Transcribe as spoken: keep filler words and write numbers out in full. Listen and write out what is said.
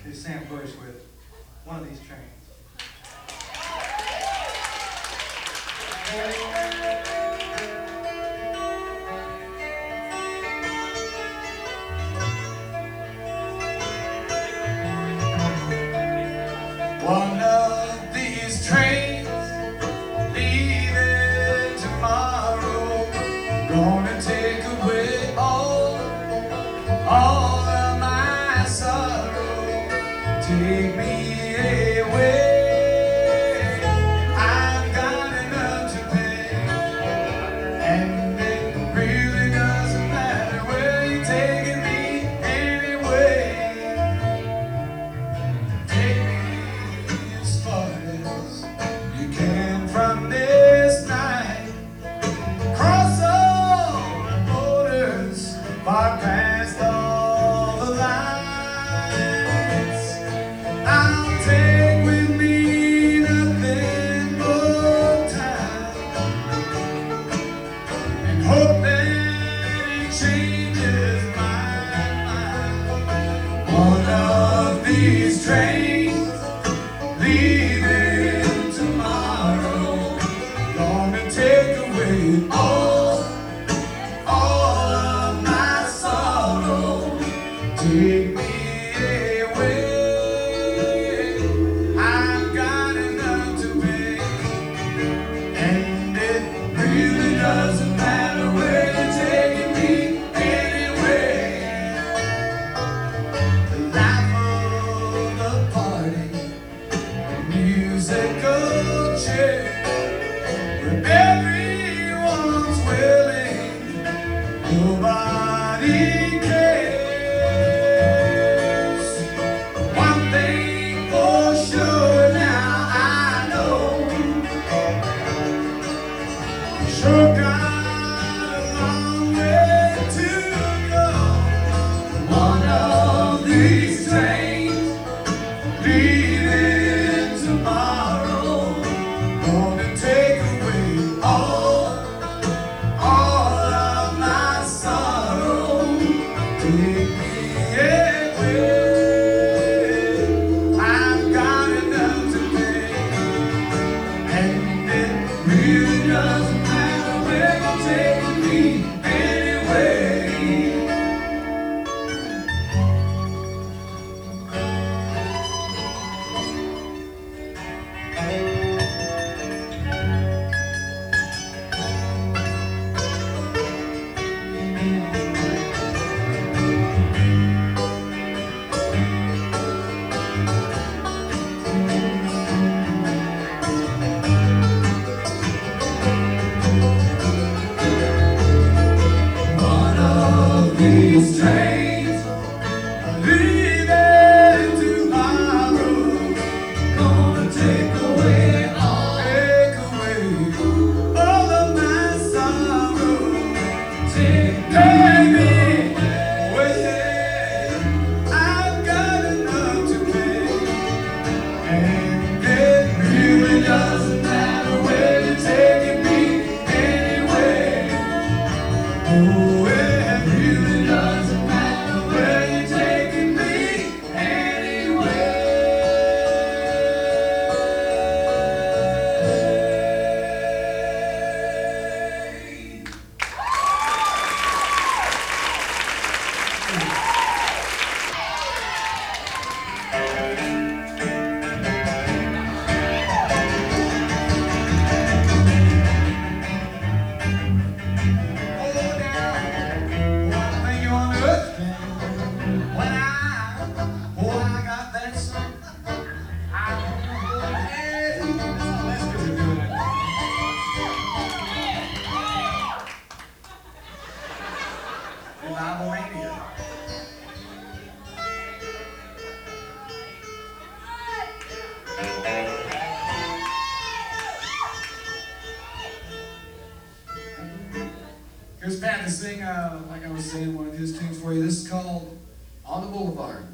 do Sam Bush with One of These Trains. One of these trains leaving tomorrow, gonna take away all, all of my sorrow. Take me away, I've got enough to pay, and it really doesn't matter where you're taking me anyway. Take me as far as you can from this night, cross all the borders, far past all the lines. I'll take with me nothing but time, and hope that it changes my mind. One of these trains leaving tomorrow, gonna take away all, all of my sorrow. Take me away, I've got enough to pay, and it really doesn't matter where you're taking me anyway. The life of the party, musical chair, where everyone's willing, nobody cares. One thing for sure now I know, sure got a long way to go. One of these trains leaving tomorrow, gonna take away all, all of my sorrow. Take me away, I've got enough to pay, and it really doesn't matter where you're taking me anyway. One of these trains leaving tomorrow, gonna take away all, take away all of my sorrow. Take me away, I've got enough to pay, and it really doesn't matter where you're taking me anyway. Oh, it really doesn't matter where you're taking me anyway. Here's Pat to sing, uh, like I was saying, one of his tunes for you. This is called On the Boulevard.